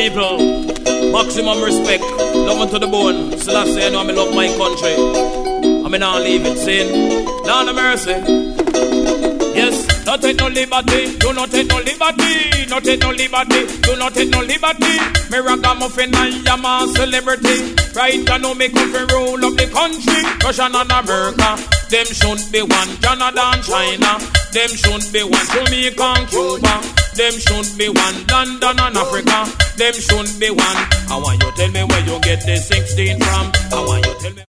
people, maximum respect, love to the bone. Still I say I know I love my country. I mean I'll leave it, sin, none of mercy. Yes, not take no liberty, do not take no liberty, not take no liberty, do not take no liberty. Me ragamuffin and I'm a celebrity. Right I know me come from rule of the country. Russia and America, them shouldn't be one. Canada and China, them shouldn't be one. Jamaica and Cuba, them shouldn't be one. London and Africa, them shouldn't be one. I want you tell me where you get the 16 from. I want you tell me.